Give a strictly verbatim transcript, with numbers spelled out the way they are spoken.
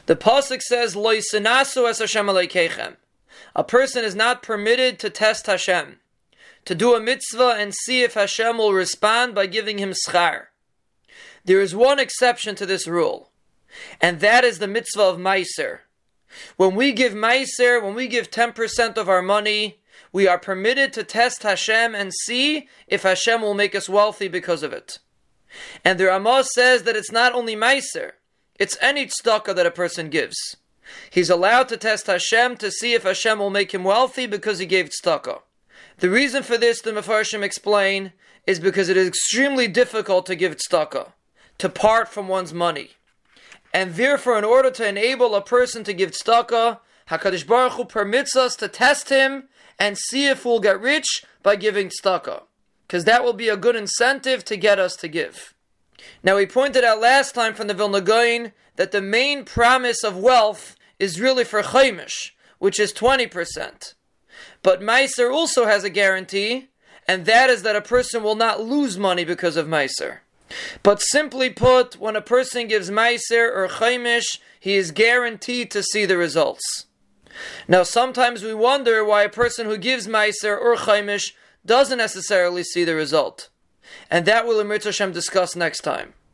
The pasuk says, Lo yisnasu es Hashem aleikeichem. A person is not permitted to test Hashem, to do a mitzvah and see if Hashem will respond by giving him schar. There is one exception to this rule, and that is the mitzvah of meiser. When we give meiser, when we give ten percent of our money, we are permitted to test Hashem and see if Hashem will make us wealthy because of it. And the Ramah says that it's not only meiser, it's any tzedakah that a person gives. He's allowed to test Hashem to see if Hashem will make him wealthy because he gave tzedakah. The reason for this, the Mefarshim explain, is because it is extremely difficult to give tzedakah, to part from one's money. And therefore, in order to enable a person to give tzedakah, HaKadosh Baruch Hu permits us to test him and see if we'll get rich by giving tzedakah, because that will be a good incentive to get us to give. Now, we pointed out last time from the Vilna Gaon that the main promise of wealth is really for chaimish, which is twenty percent. But meiser also has a guarantee, and that is that a person will not lose money because of meiser. But simply put, when a person gives meiser or chaimish, he is guaranteed to see the results. Now, sometimes we wonder why a person who gives meiser or chaimish doesn't necessarily see the result. And that we'll, Emir Hashem, discuss next time.